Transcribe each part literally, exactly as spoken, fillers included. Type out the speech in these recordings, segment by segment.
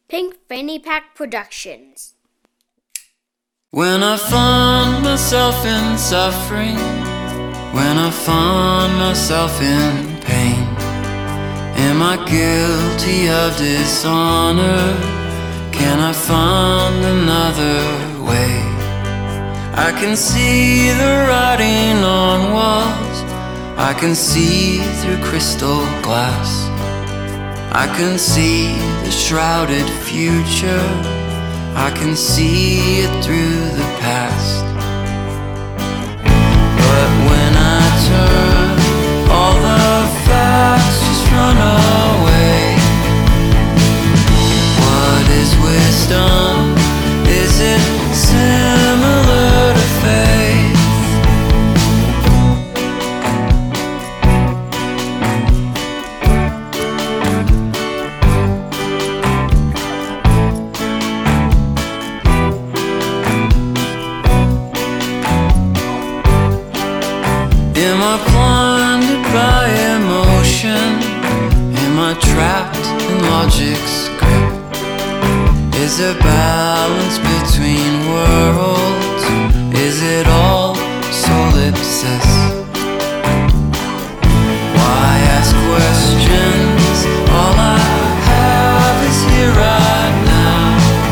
Pink Fanny Pack Productions. When I find myself in suffering, when I find myself in pain, am I guilty of dishonor? Can I find another way? I can see the writing on walls, I can see through crystal glass, I can see the shrouded future, I can see it through the past. But when I turn, all the facts just run away. What is wisdom? Is it similar to faith? Am I blinded by emotion? Am I trapped in logic's grip? Is there balance between worlds? Is it all solipsis? Why ask questions? All I have is here right now.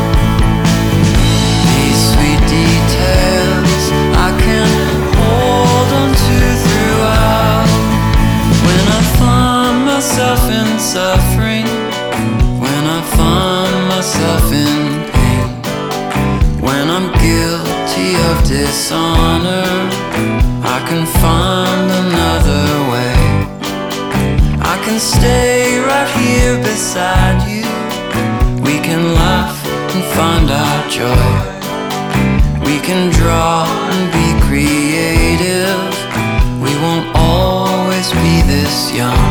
These sweet details I can hold on to throughout. When I find myself in suffering, when I find myself in pain, when I'm guilty of dishonor, I can find another way. I can stay right here beside you. We can laugh and find our joy. We can draw and be creative. We won't always be this young.